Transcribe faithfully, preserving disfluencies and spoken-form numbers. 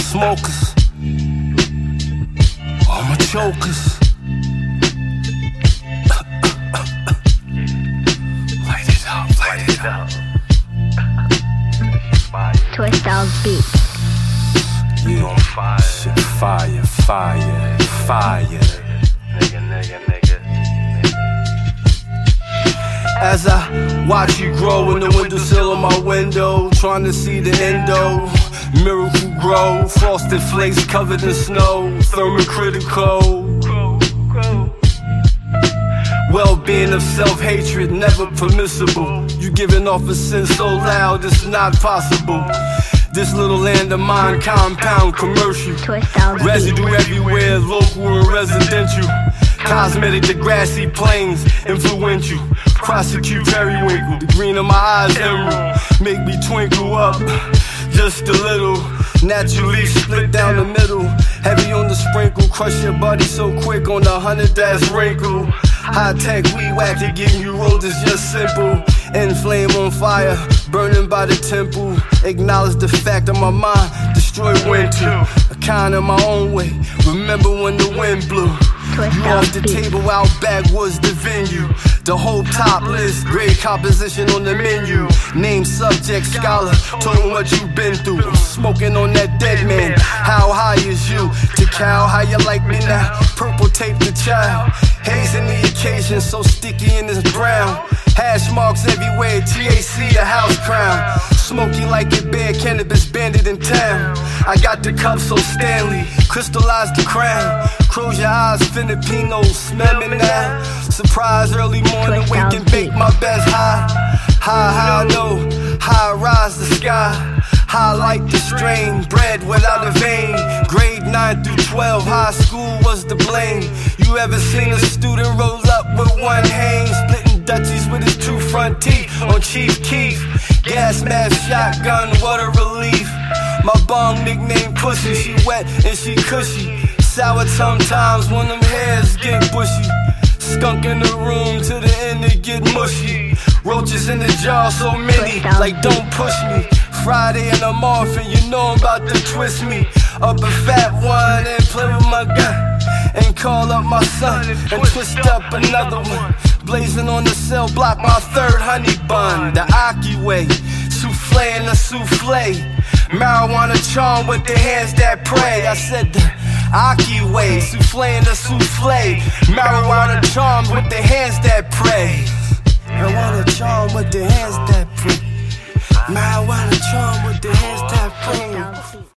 smokers, all my chokers. Light it up, light it up. Twistylez Beats. You on fire, shit, fire, fire, fire. Nigga, nigga, nigga, nigga. As I watch you grow in the windowsill of my window, trying to see the endo, miracle grow, frosted flakes covered in snow, thermocritical. Well-being of self-hatred never permissible. You giving off a sense so loud it's not possible. This little land of mine, compound, commercial, residue everywhere, local and residential. Cosmetic, the grassy plains, influential. Prosecute periwinkle, the green of my eyes emerald. Make me twinkle up, just a little. Naturally split down the middle. Heavy on the sprinkle, crush your body so quick on the hundred that's wrinkle. High tech, weed whacker, getting you rolled is just simple. Inflame on fire, burning by the temple. Acknowledge the fact of my mind, destroy winter. A kind of my own way, remember when the wind blew. You off the table, out backwoods the venue. The whole top list, great composition on the menu. Name, subject, scholar, told him what you been through. I'm smoking on that dead man, how high is you? To cow, how you like me now? Purple tape the child. Haze in the occasion, so sticky in this brown. Hash marks everywhere, T H C a house crown. Smoky like it bear, cannabis bandit in town. I got the cup so Stanley, crystallize the crown. Close your eyes, Filipino, smell me now. Surprise early morning, wake and bake my best high. High, high, no, high rise the sky. Highlight the strain, bread without a vein. Grade nine through twelve, high school was the blame. You ever seen a student roll up with one hand, splitting Dutchies with his two front teeth on Chief Keef? Gas mask, shotgun, what a relief. My bomb nickname Pussy, she wet and she cushy. Sour sometimes when them hairs get bushy. Skunk in the room to the end it get mushy. Roaches in the jar, so many, like don't push me. Friday and I'm off and you know I'm about to twist me. Up a fat one and play with my gun. And call up my son and twist up another one. Blazing on the cell block, my third honey bun. The Aki way, souffle and the souffle. Marijuana charm with the hands that pray. I said the Aki way, souffle and the souffle. Marijuana charm with the hands that pray. Marijuana charm with the hands that pray. Marijuana charm with the